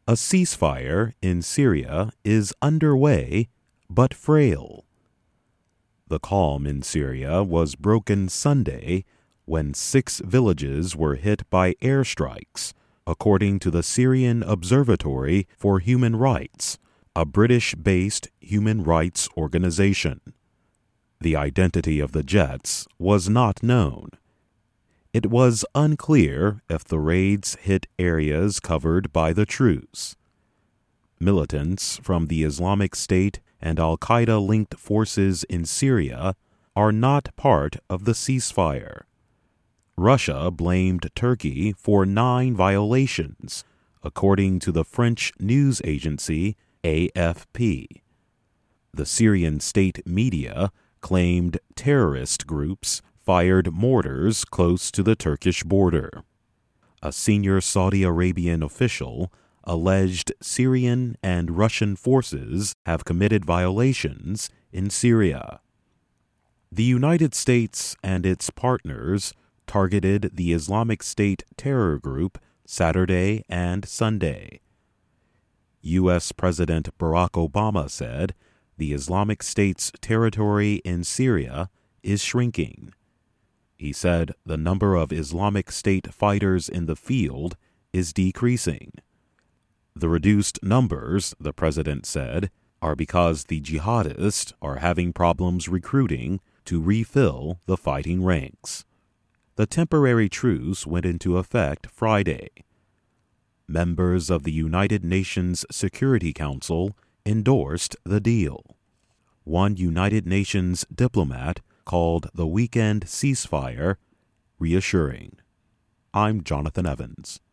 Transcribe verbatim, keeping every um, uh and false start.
A ceasefire in Syria is underway, but frail. The calm in Syria was broken Sunday when six villages were hit by airstrikes, according to the Syrian Observatory for Human Rights, a British-based human rights organization. The identity of the jets was not known. It was unclear if the raids hit areas covered by the truce. Militants from the Islamic State and al-Qaeda-linked forces in Syria are not part of the ceasefire. Russia blamed Turkey for nine violations, according to the French news agency A F P. The Syrian state media claimed terrorist groups fired mortars close to the Turkish border. A senior Saudi Arabian official alleged Syrian and Russian forces have committed violations in Syria. The United States and its partners targeted the Islamic State terror group Saturday and Sunday. U S President Barack Obama said the Islamic State's territory in Syria is shrinking. He said the number of Islamic State fighters in the field is decreasing. The reduced numbers, the president said, are because the jihadists are having problems recruiting to refill the fighting ranks. The temporary truce went into effect Friday. Members of the United Nations Security Council endorsed the deal. One United Nations diplomat called the weekend ceasefire reassuring. I'm Jonathan Evans.